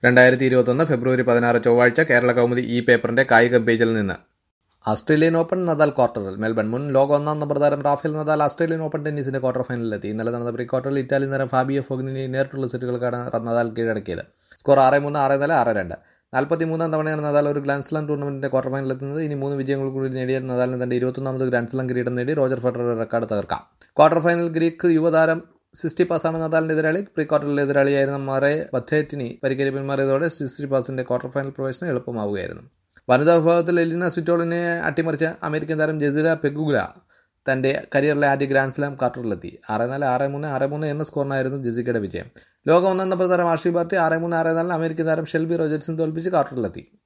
2021 ഫെബ്രുവരി 16 ചൊവ്വാഴ്ച കേരള കൗമുദി ഈ പേപ്പറിന്റെ കായിക പേജിൽ നിന്ന്. ആസ്ട്രേലിയൻ ഓപ്പൺ നദാൽ ക്വാർട്ടറിൽ. മെൽബൺ. മുൻ ലോക ഒന്നാം നമ്പർ താരം റാഫേൽ നദാൽ ആസ്ട്രേലിയൻ ഓപ്പൺ ടെന്നീസിന്റെ ക്വാർട്ടർ ഫൈനലിലെത്തി. ഇന്നലെ നടന്ന പ്രീ ക്വാർട്ടറിൽ ഇറ്റാലിയൻ താരം ഫാബിയോ ഫോഗ്നിനെ നേരിട്ടുള്ള സെറ്റുകൾക്കാണ് നദാൽ കീഴടക്കിയത്. സ്കോർ 6-3, 6-4, 6-2. 43-ാം തവണയാണ് നദാൽ ഒരു ഗ്രാൻഡ് സ്ലാം ടൂർണമെന്റിന്റെ ക്വാർട്ടർ ഫൈനലിലെത്തുന്നത്. ഇനി 3 വിജയങ്ങൾ കൂടി നേടിയ നദാലിന് തന്റെ 21ാമത് ഗ്രാൻഡ് സ്ലാം കിരീടം നേടി റോജർ ഫെഡററുടെ റെക്കോർഡ് തകർക്കാം. ക്വാർട്ടർ ഫൈനൽ ഗ്രീക്ക് യുവതാരം സിസ്റ്റിപാസാണ് നദാലിന്റെ എതിരാളി. പ്രീ ക്വാർട്ടറിൽ എതിരാളിയായിരുന്ന മറേ ബത്തേറ്റിനി പരിക്കേറ്റ് പിന്മാറിയതോടെ സിസ്റ്റിപാസിന്റെ ക്വാർട്ടർ ഫൈനൽ പ്രവേശനം എളുപ്പമാവുകയായിരുന്നു. വനിതാ വിഭാഗത്തിൽ എലിന സ്വിറ്റോളിനെ അട്ടിമറിച്ച അമേരിക്കൻ താരം ജെസില പെഗുല തന്റെ കരിയറിലെ ആദ്യ ഗ്രാൻഡ് സ്ലാം ക്വാർട്ടറിലെത്തി. 6-4, 6-3, 6-3 എന്ന സ്കോറിനായിരുന്നു ജെസിക്കയുടെ വിജയം. ലോക ഒന്നാം നമ്പർ താരം ആഷി ബാർട്ടി 6-3, 6-4 അമേരിക്കൻ താരം ഷെൽബി റോജർസിനെ തോൽപ്പിച്ച് ക്വാർട്ടറിലെത്തി.